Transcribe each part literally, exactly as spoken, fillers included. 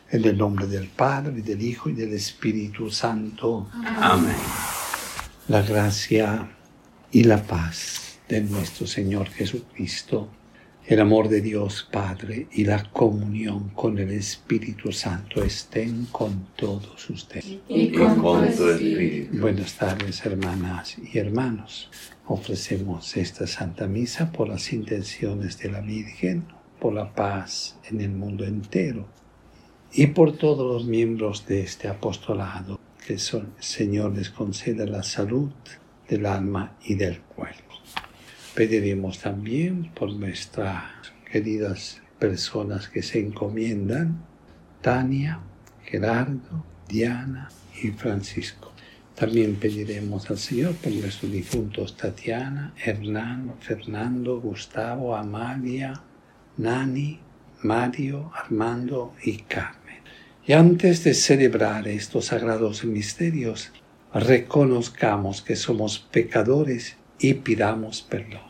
En el nombre del Padre, del Hijo y del Espíritu Santo. Amén. La gracia y la paz de nuestro Señor Jesucristo, el amor de Dios Padre y la comunión con el Espíritu Santo estén con todos ustedes. Y con tu espíritu. Buenas tardes, hermanas y hermanos. Ofrecemos esta Santa Misa por las intenciones de la Virgen, por la paz en el mundo entero y por todos los miembros de este apostolado, que el Señor les conceda la salud del alma y del cuerpo. Pediremos también por nuestras queridas personas que se encomiendan, Tania, Gerardo, Diana y Francisco. También pediremos al Señor por nuestros difuntos Tatiana, Hernán, Fernando, Gustavo, Amalia, Nani, Mario, Armando y Carmen. Y antes de celebrar estos sagrados misterios, reconozcamos que somos pecadores y pidamos perdón.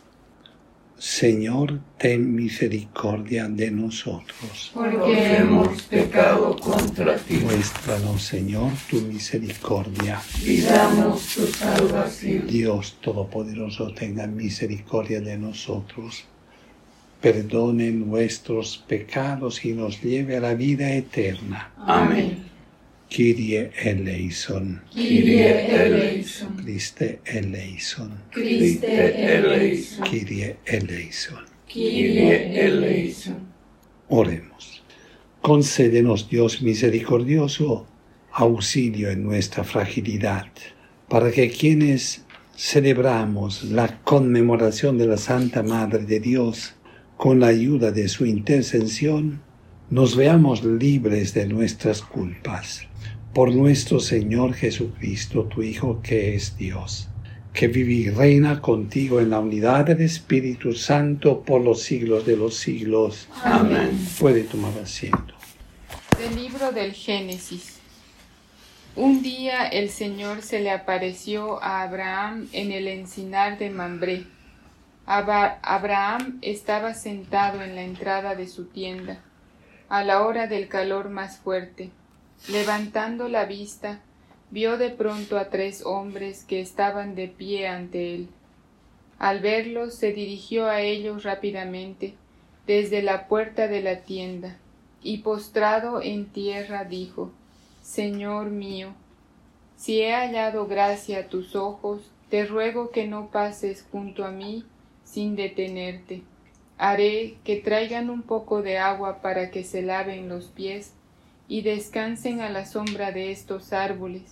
Señor, ten misericordia de nosotros. Porque hemos pecado contra ti. Muéstranos, Señor, tu misericordia. Y danos tu salvación. Dios Todopoderoso, tenga misericordia de nosotros, perdone nuestros pecados y nos lleve a la vida eterna. Amén. Kyrie eleison. Kyrie eleison. Christe eleison. Christe eleison. Kyrie eleison. Kyrie eleison. Oremos. Concédenos, Dios misericordioso, auxilio en nuestra fragilidad, para que quienes celebramos la conmemoración de la Santa Madre de Dios, con la ayuda de su intercesión, nos veamos libres de nuestras culpas. Por nuestro Señor Jesucristo, tu Hijo, que es Dios, que vive y reina contigo en la unidad del Espíritu Santo por los siglos de los siglos. Amén. Puede tomar asiento. Del libro del Génesis. Un día el Señor se le apareció a Abraham en el encinar de Mambré. Abra- Abraham estaba sentado en la entrada de su tienda, a la hora del calor más fuerte. Levantando la vista, vio de pronto a tres hombres que estaban de pie ante él. Al verlos, se dirigió a ellos rápidamente, desde la puerta de la tienda, y postrado en tierra dijo: Señor mío, si he hallado gracia a tus ojos, te ruego que no pases junto a mí sin detenerte. Haré que traigan un poco de agua para que se laven los pies y descansen a la sombra de estos árboles.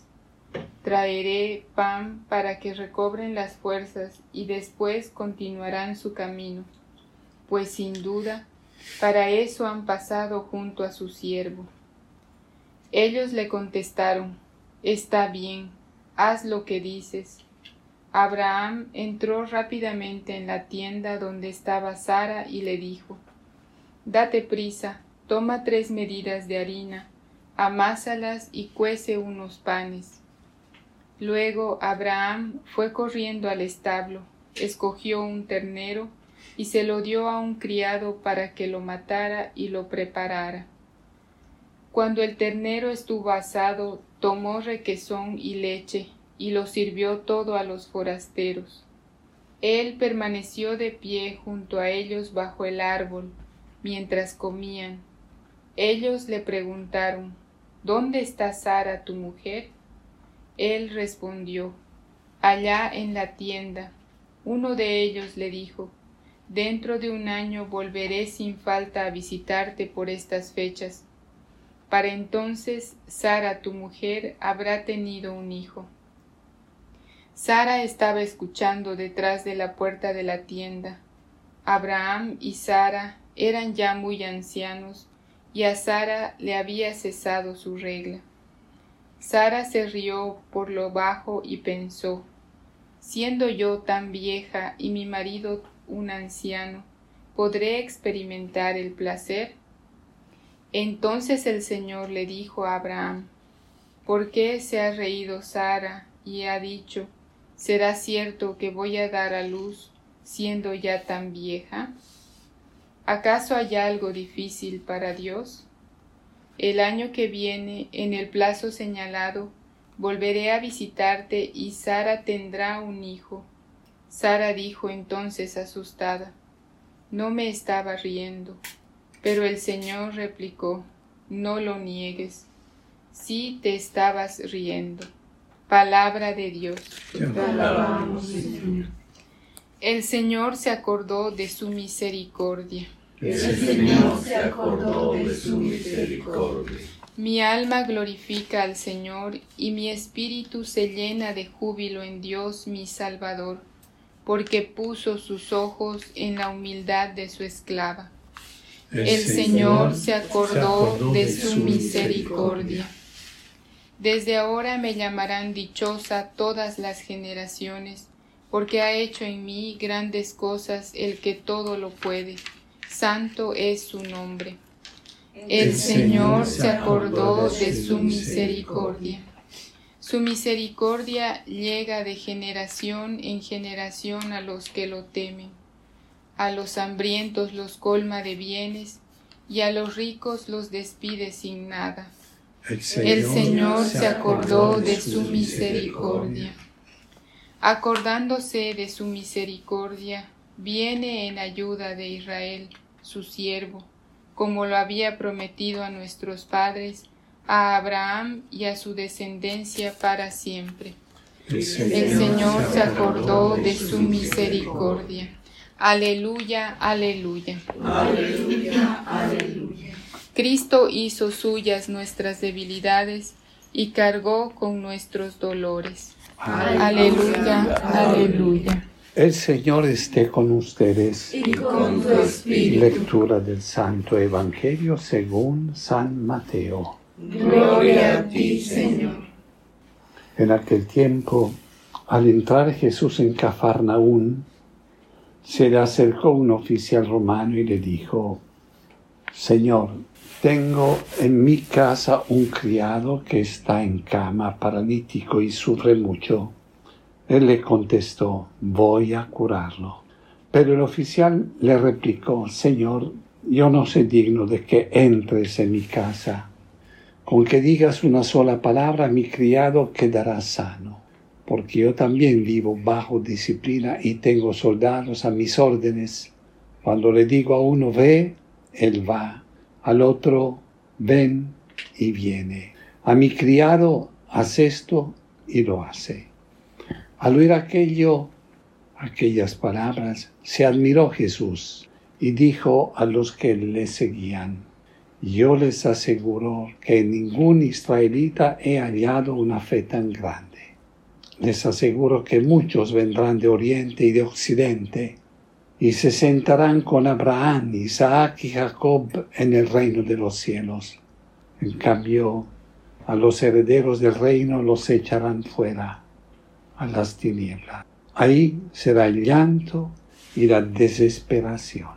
Traeré pan para que recobren las fuerzas y después continuarán su camino, pues sin duda para eso han pasado junto a su siervo. Ellos le contestaron: Está bien, haz lo que dices. Abraham entró rápidamente en la tienda donde estaba Sara y le dijo: Date prisa, toma tres medidas de harina, amásalas y cuece unos panes. Luego Abraham fue corriendo al establo, escogió un ternero y se lo dio a un criado para que lo matara y lo preparara. Cuando el ternero estuvo asado, tomó requesón y leche y lo sirvió todo a los forasteros. Él permaneció de pie junto a ellos bajo el árbol, mientras comían. Ellos le preguntaron: ¿Dónde está Sara, tu mujer? Él respondió: Allá en la tienda. Uno de ellos le dijo: Dentro de un año volveré sin falta a visitarte por estas fechas. Para entonces Sara, tu mujer, habrá tenido un hijo. Sara estaba escuchando detrás de la puerta de la tienda. Abraham y Sara eran ya muy ancianos, y a Sara le había cesado su regla. Sara se rió por lo bajo y pensó: siendo yo tan vieja y mi marido un anciano, ¿podré experimentar el placer? Entonces el Señor le dijo a Abraham: ¿por qué se ha reído Sara y ha dicho: ¿será cierto que voy a dar a luz siendo ya tan vieja? ¿Acaso hay algo difícil para Dios? El año que viene, en el plazo señalado, volveré a visitarte y Sara tendrá un hijo. Sara dijo entonces asustada: no me estaba riendo. Pero el Señor replicó: no lo niegues. Sí te estabas riendo. Palabra de Dios. Te alabamos, Señor. El Señor se acordó de su misericordia. El Señor se acordó de su misericordia. Mi alma glorifica al Señor, y mi espíritu se llena de júbilo en Dios mi Salvador, porque puso sus ojos en la humildad de su esclava. El, El Señor se acordó, se acordó de, de su misericordia. misericordia. Desde ahora me llamarán dichosa todas las generaciones, porque ha hecho en mí grandes cosas el que todo lo puede. Santo es su nombre. El Señor se acordó de su misericordia. Su misericordia llega de generación en generación a los que lo temen. A los hambrientos los colma de bienes, y a los ricos los despide sin nada. El Señor, El Señor se acordó de su misericordia. Acordándose de su misericordia, viene en ayuda de Israel, su siervo, como lo había prometido a nuestros padres, a Abraham y a su descendencia para siempre. El Señor, El Señor se acordó de su misericordia. Aleluya, aleluya. Aleluya, aleluya. Cristo hizo suyas nuestras debilidades y cargó con nuestros dolores. Aleluya, aleluya. El Señor esté con ustedes. Y con tu espíritu. Lectura del Santo Evangelio según San Mateo. Gloria a ti, Señor. En aquel tiempo, al entrar Jesús en Cafarnaún, se le acercó un oficial romano y le dijo: Señor, tengo en mi casa un criado que está en cama, paralítico, y sufre mucho. Él le contestó: voy a curarlo. Pero el oficial le replicó: Señor, yo no soy digno de que entres en mi casa. Con que digas una sola palabra, mi criado quedará sano, porque yo también vivo bajo disciplina y tengo soldados a mis órdenes. Cuando le digo a uno ve, él va, al otro ven y viene. A mi criado haz esto y lo hace. Al oír aquello, aquellas palabras, se admiró Jesús y dijo a los que le seguían: yo les aseguro que en ningún israelita he hallado una fe tan grande. Les aseguro que muchos vendrán de oriente y de occidente y se sentarán con Abraham, Isaac y Jacob en el reino de los cielos. En cambio, a los herederos del reino los echarán fuera a las tinieblas. Ahí será el llanto y la desesperación.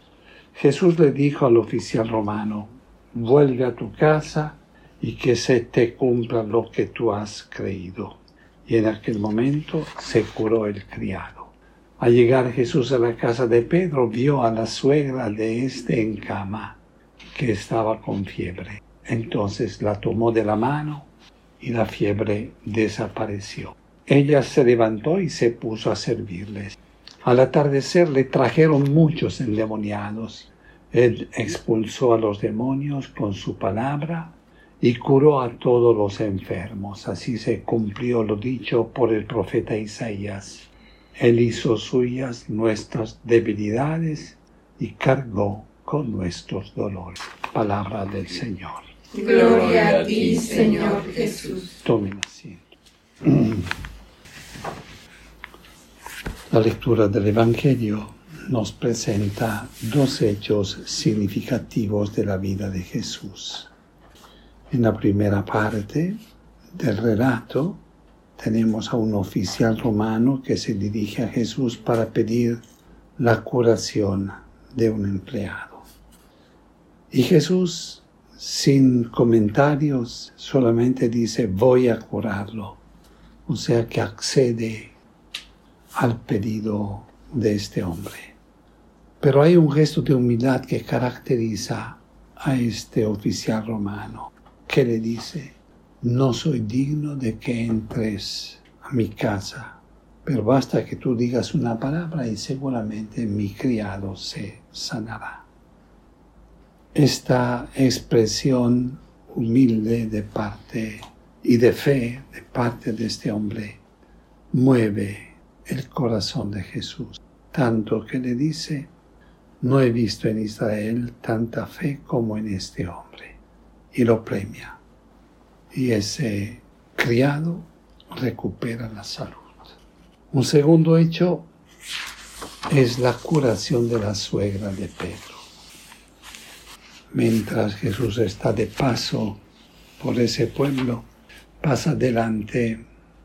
Jesús le dijo al oficial romano: vuelve a tu casa y que se te cumpla lo que tú has creído. Y en aquel momento se curó el criado. Al llegar Jesús a la casa de Pedro, vio a la suegra de éste en cama, que estaba con fiebre. Entonces la tomó de la mano y la fiebre desapareció. Ella se levantó y se puso a servirles. Al atardecer le trajeron muchos endemoniados. Él expulsó a los demonios con su palabra y curó a todos los enfermos. Así se cumplió lo dicho por el profeta Isaías. Él hizo suyas nuestras debilidades y cargó con nuestros dolores. Palabra del Señor. Gloria a ti, Señor Jesús. Tomen asiento. La lectura del Evangelio nos presenta dos hechos significativos de la vida de Jesús. En la primera parte del relato tenemos a un oficial romano que se dirige a Jesús para pedir la curación de un empleado. Y Jesús, sin comentarios, solamente dice: voy a curarlo. O sea que accede al pedido de este hombre. Pero hay un gesto de humildad que caracteriza a este oficial romano que le dice: no soy digno de que entres a mi casa, pero basta que tú digas una palabra y seguramente mi criado se sanará. Esta expresión humilde de parte y de fe de parte de este hombre mueve el corazón de Jesús, tanto que le dice: no he visto en Israel tanta fe como en este hombre, y lo premia. Y ese criado recupera la salud. Un segundo hecho es la curación de la suegra de Pedro. Mientras Jesús está de paso por ese pueblo, pasa delante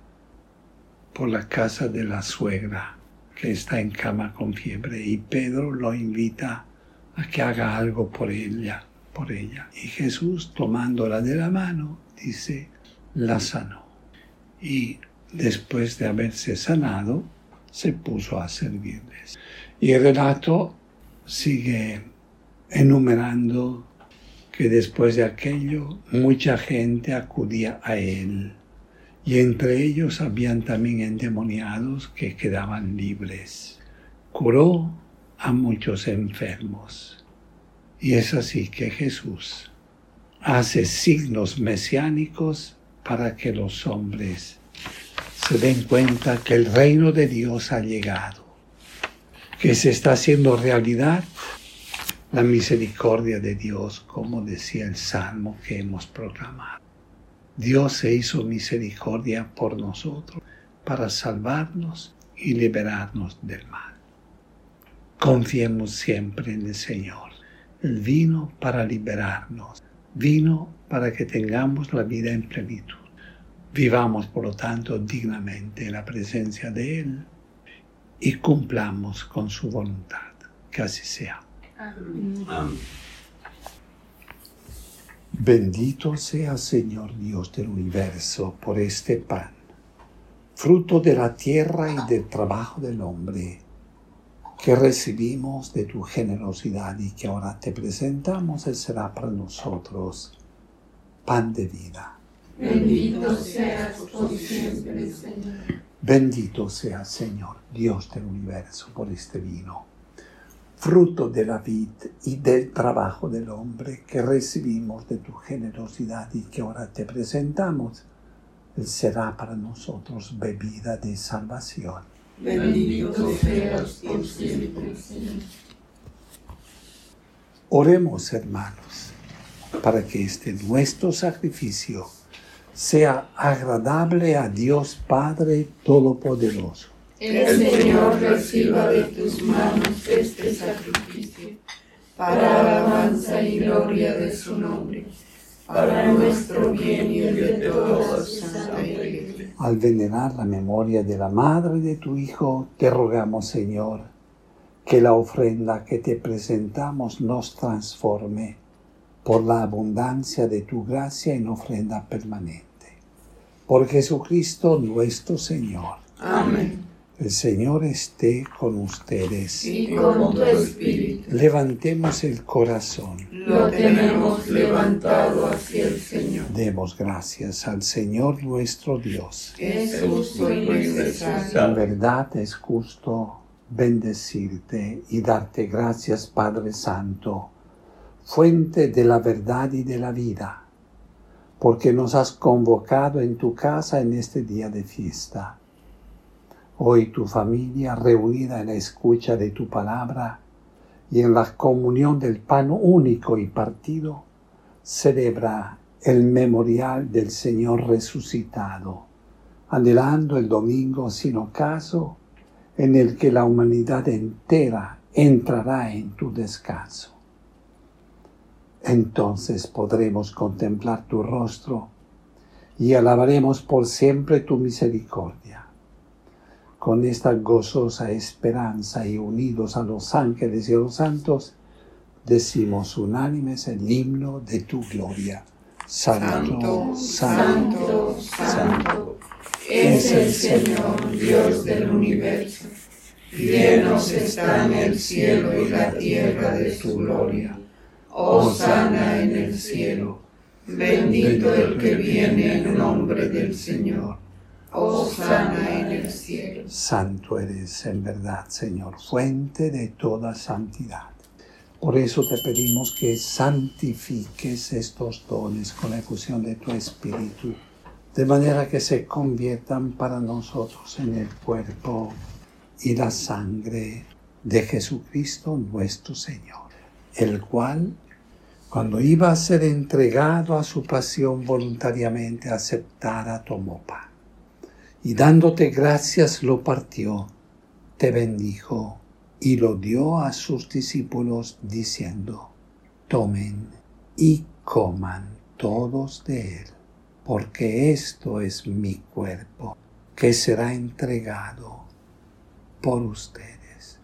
por la casa de la suegra que está en cama con fiebre, y Pedro lo invita a que haga algo por ella, por ella. Y Jesús, tomándola de la mano, dice: la sanó. Y después de haberse sanado, se puso a servirles. Y el relato sigue enumerando que después de aquello mucha gente acudía a él, y entre ellos habían también endemoniados que quedaban libres. Curó a muchos enfermos. Y es así que Jesús hace signos mesiánicos para que los hombres se den cuenta que el reino de Dios ha llegado, que se está haciendo realidad la misericordia de Dios, como decía el salmo que hemos proclamado. Dios se hizo misericordia por nosotros para salvarnos y liberarnos del mal. Confiemos siempre en el Señor. Él vino para liberarnos, vino para que tengamos la vida en plenitud. Vivamos, por lo tanto, dignamente en la presencia de Él y cumplamos con su voluntad. Que así sea. Amén. Amén. Bendito sea, Señor Dios del universo, por este pan, fruto de la tierra y del trabajo del hombre, que recibimos de tu generosidad y que ahora te presentamos. Él será para nosotros pan de vida. Bendito seas por siempre, Señor. Bendito sea, Señor Dios del universo, por este vino, fruto de la vid y del trabajo del hombre, que recibimos de tu generosidad y que ahora te presentamos. Él será para nosotros bebida de salvación. Bendito seas por siempre, Señor. Oremos, hermanos, para que este nuestro sacrificio sea agradable a Dios Padre Todopoderoso. El Señor reciba de tus manos este sacrificio, para alabanza y gloria de su nombre, para nuestro bien y el de toda su santa Iglesia. Al venerar la memoria de la madre de tu Hijo, te rogamos, Señor, que la ofrenda que te presentamos nos transforme por la abundancia de tu gracia en ofrenda permanente. Por Jesucristo nuestro Señor. Amén. El Señor esté con ustedes. Y con tu espíritu. Levantemos el corazón. Lo tenemos levantado hacia el Señor. Demos gracias al Señor nuestro Dios. Es justo y necesario. En verdad es justo bendecirte y darte gracias, Padre Santo, fuente de la verdad y de la vida, porque nos has convocado en tu casa en este día de fiesta. Hoy tu familia, reunida en la escucha de tu palabra y en la comunión del pan único y partido, celebra el memorial del Señor resucitado, anhelando el domingo sin ocaso en el que la humanidad entera entrará en tu descanso. Entonces podremos contemplar tu rostro y alabaremos por siempre tu misericordia. Con esta gozosa esperanza y unidos a los ángeles y a los santos, decimos unánimes el himno de tu gloria. Santo, santo, santo, santo, es el Señor, Dios del universo. Llenos están el cielo y la tierra de su gloria. Hosana en el cielo. Bendito el que viene en nombre del Señor. Hosana en el cielo. Santo eres en verdad, Señor, fuente de toda santidad. Por eso te pedimos que santifiques estos dones con la efusión de tu Espíritu, de manera que se conviertan para nosotros en el cuerpo y la sangre de Jesucristo nuestro Señor, el cual, cuando iba a ser entregado a su pasión voluntariamente aceptada, tomó pan, y dándote gracias lo partió, te bendijo y lo dio a sus discípulos diciendo: tomen y coman todos de él, porque esto es mi cuerpo, que será entregado por ustedes.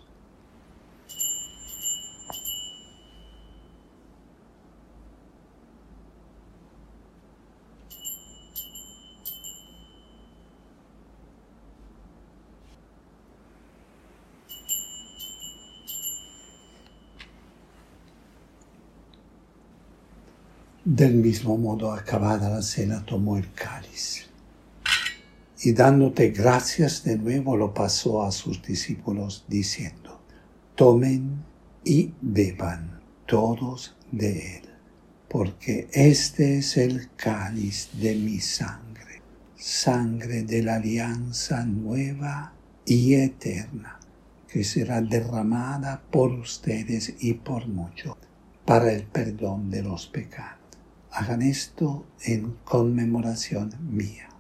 Del mismo modo, acabada la cena, tomó el cáliz y dándote gracias de nuevo lo pasó a sus discípulos diciendo: tomen y beban todos de él, porque este es el cáliz de mi sangre, sangre de la alianza nueva y eterna, que será derramada por ustedes y por muchos para el perdón de los pecados. Hagan esto en conmemoración mía.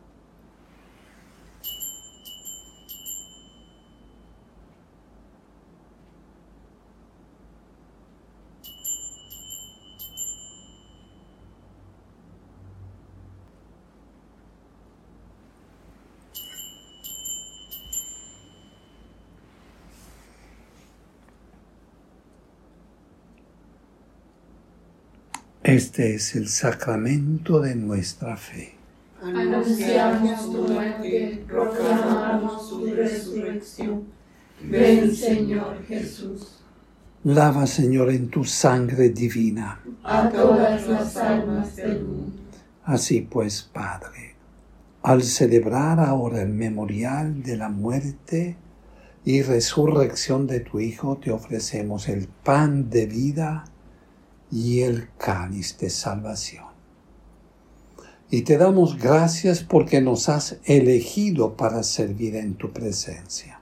Este es el sacramento de nuestra fe. Anunciamos tu muerte, proclamamos tu resurrección. Ven, Señor Jesús. Lava, Señor, en tu sangre divina a todas las almas del mundo. Así pues, Padre, al celebrar ahora el memorial de la muerte y resurrección de tu Hijo, te ofrecemos el pan de vida y el cáliz de salvación. Y te damos gracias porque nos has elegido para servir en tu presencia.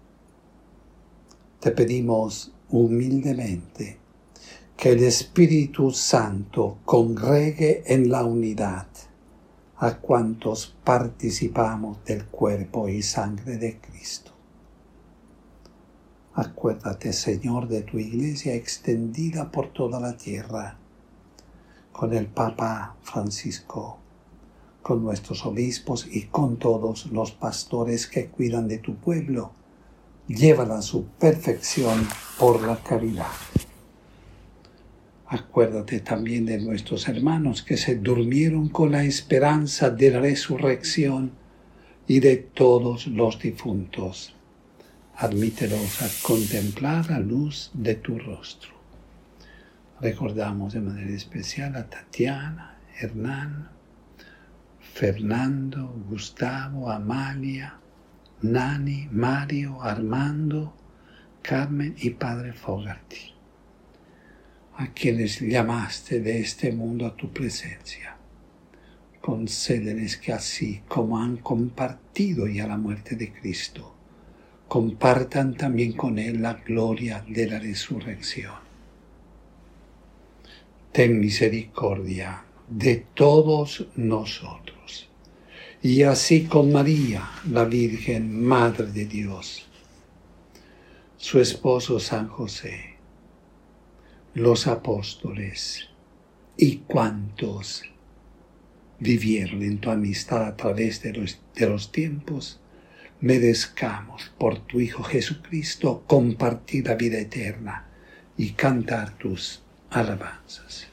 Te pedimos humildemente que el Espíritu Santo congregue en la unidad a cuantos participamos del cuerpo y sangre de Cristo. Acuérdate, Señor, de tu Iglesia extendida por toda la tierra, con el Papa Francisco, con nuestros obispos y con todos los pastores que cuidan de tu pueblo. Llévala a su perfección por la caridad. Acuérdate también de nuestros hermanos que se durmieron con la esperanza de la resurrección y de todos los difuntos. Admítelos a contemplar la luz de tu rostro. Recordamos de manera especial a Tatiana, Hernán, Fernando, Gustavo, Amalia, Nani, Mario, Armando, Carmen y Padre Fogarty, a quienes llamaste de este mundo a tu presencia. Concédeles que así como han compartido ya la muerte de Cristo, compartan también con Él la gloria de la resurrección. Ten misericordia de todos nosotros, y así con María, la Virgen, Madre de Dios, su esposo San José, los apóstoles y cuantos vivieron en tu amistad a través de los, de los tiempos, merezcamos por tu Hijo Jesucristo compartir la vida eterna y cantar tus alabanzas.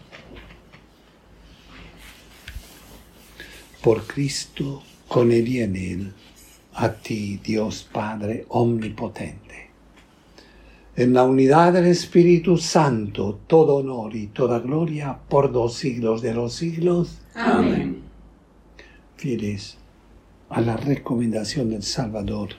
Por Cristo, con Él y en Él, a ti, Dios Padre omnipotente, en la unidad del Espíritu Santo, todo honor y toda gloria por los siglos de los siglos. Amén. Fieles a la recomendación del Salvador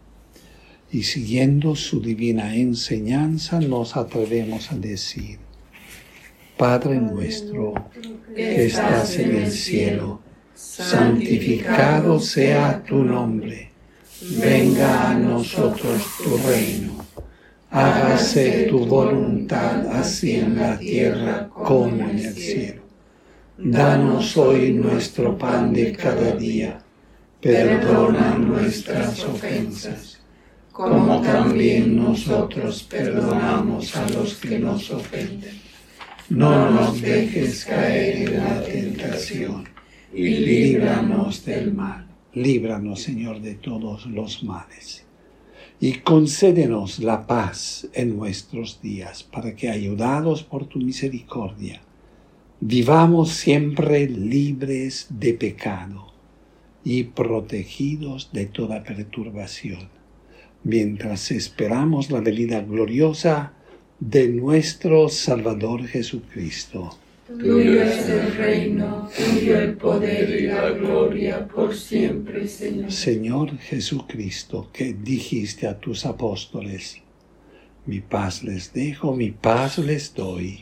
y siguiendo su divina enseñanza, nos atrevemos a decir: Padre nuestro, que estás en el cielo, santificado sea tu nombre. Venga a nosotros tu reino. Hágase tu voluntad, así en la tierra como en el cielo. Danos hoy nuestro pan de cada día. Perdona nuestras ofensas, como también nosotros perdonamos a los que nos ofenden. No nos dejes caer en la tentación, y líbranos del mal. Líbranos, Señor, de todos los males. Y concédenos la paz en nuestros días, para que, ayudados por tu misericordia, vivamos siempre libres de pecado y protegidos de toda perturbación, mientras esperamos la venida gloriosa de nuestro Salvador Jesucristo. Tuyo es el reino, tuyo el poder y la gloria por siempre, Señor. Señor Jesucristo, que dijiste a tus apóstoles: mi paz les dejo, mi paz les doy.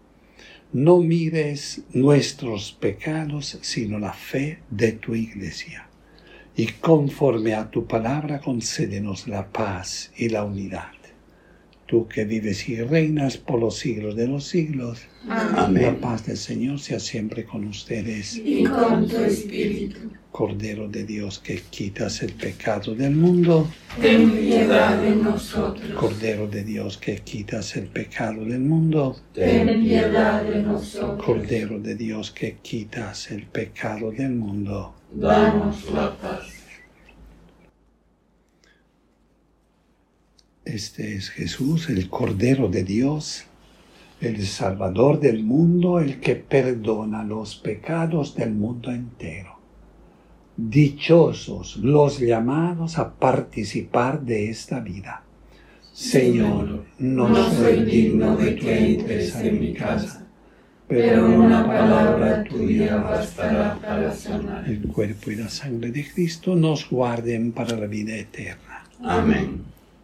No mires nuestros pecados, sino la fe de tu Iglesia. Y conforme a tu palabra, concédenos la paz y la unidad. Tú que vives y reinas por los siglos de los siglos. Amén. La paz del Señor sea siempre con ustedes. Y con tu espíritu. Cordero de Dios, que quitas el pecado del mundo. Ten piedad de nosotros. Cordero de Dios, que quitas el pecado del mundo. Ten piedad de nosotros. Cordero de Dios, que quitas el pecado del mundo. Danos la paz. Este es Jesús, el Cordero de Dios, el Salvador del mundo, el que perdona los pecados del mundo entero. Dichosos los llamados a participar de esta vida. Señor, no, no soy digno de que entres en mi casa, pero una palabra tuya bastará para sanar. El cuerpo y la sangre de Cristo nos guarden para la vida eterna. Amén.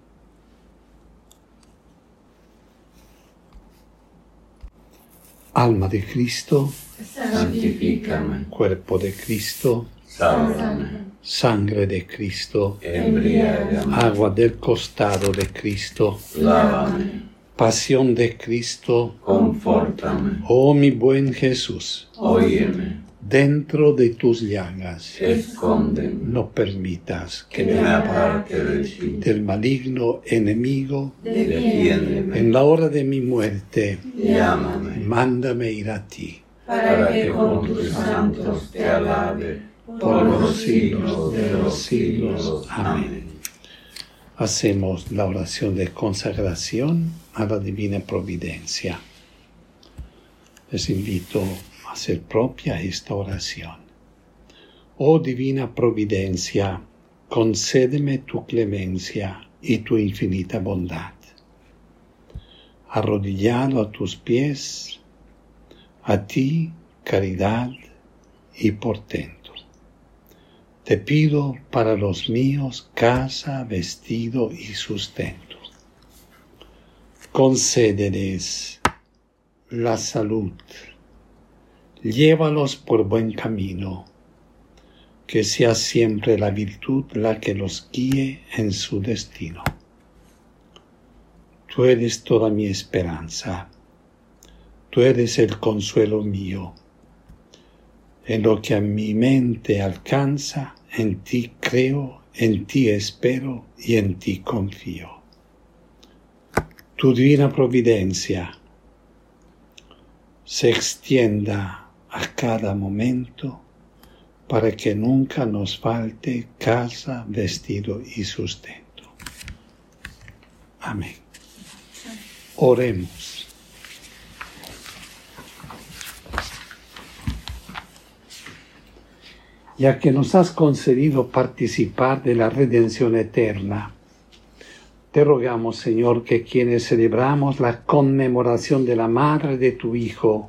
Alma de Cristo, santifícame. Cuerpo de Cristo, sálvame. Sangre de Cristo, embriágame. Agua del costado de Cristo, lávame. Pasión de Cristo, confórtame. Oh mi buen Jesús, óyeme. Dentro de tus llagas, escóndeme. No permitas que, que me aparte de ti. Del maligno enemigo, defiéndeme. En la hora de mi muerte, llámame. Mándame ir a ti, para que con tus santos te alabe por los siglos de los siglos. Amén. Hacemos la oración de consagración a la divina providencia. Les invito a hacer propia esta oración. Oh divina providencia, concédeme tu clemencia y tu infinita bondad. Arrodillado a tus pies, a ti caridad y portento. Te pido para los míos casa, vestido y sustento. Concédeles la salud, llévalos por buen camino, que sea siempre la virtud la que los guíe en su destino. Tú eres toda mi esperanza, tú eres el consuelo mío. En lo que a mi mente alcanza, en ti creo, en ti espero y en ti confío. Tu divina providencia se extienda a cada momento para que nunca nos falte casa, vestido y sustento. Amén. Oremos. Ya que nos has concedido participar de la redención eterna, Te rogamos, Señor, que quienes celebramos la conmemoración de la Madre de tu Hijo,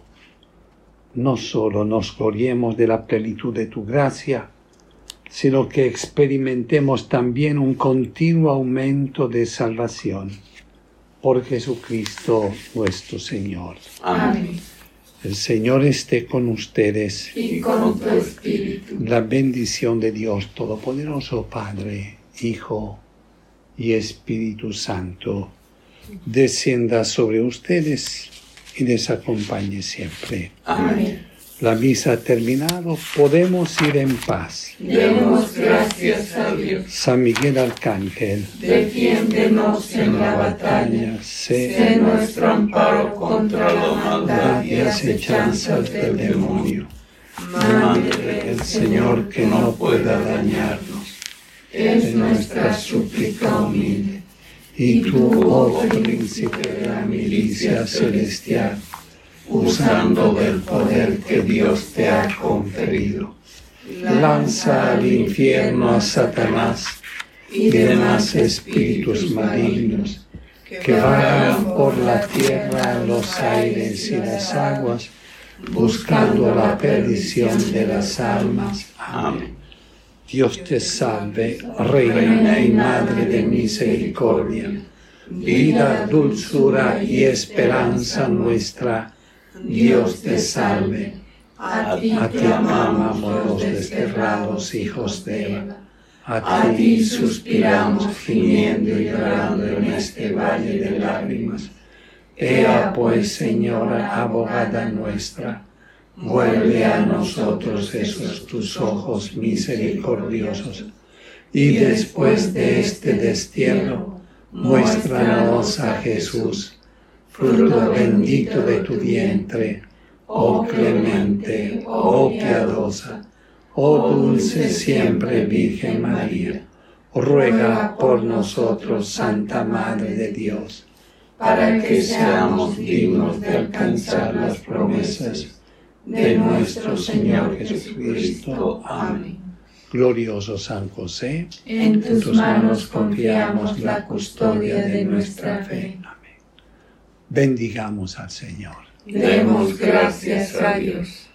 no solo nos gloriemos de la plenitud de tu gracia, sino que experimentemos también un continuo aumento de salvación. Por Jesucristo nuestro Señor. Amén. El Señor esté con ustedes. Y con tu espíritu. La bendición de Dios Todopoderoso, Padre, Hijo y Espíritu Santo, descienda sobre ustedes y les acompañe siempre. Amén. La misa ha terminado, podemos ir en paz. Demos gracias a Dios. San Miguel Arcángel, Defiéndenos en la batalla. Sé nuestro amparo contra la maldad y acechanzas del demonio. Madre del Señor que no pueda dañarnos, es nuestra súplica humilde. y tú, oh príncipe de la milicia celestial, usando del poder que Dios te ha conferido, lanza al infierno a Satanás y demás espíritus malignos que vagan por la tierra, los aires y las aguas, buscando la perdición de las almas. Amén. Dios te salve, Reina y Madre de misericordia, vida, dulzura y esperanza nuestra. Dios te salve. A ti A ti amamos los desterrados hijos de Eva. A ti suspiramos gimiendo y llorando en este valle de lágrimas. Ea pues, Señora, abogada nuestra, vuelve a nosotros esos tus ojos misericordiosos, y después de este destierro, muéstranos a Jesús, fruto bendito de tu vientre, oh clemente, oh piadosa, oh dulce siempre Virgen María, ruega por nosotros, Santa Madre de Dios, para que seamos dignos de alcanzar las promesas de nuestro Señor Jesucristo. Amén. Glorioso San José, En tus manos confiamos la custodia de nuestra fe. Amén. Bendigamos al Señor. Demos gracias a Dios.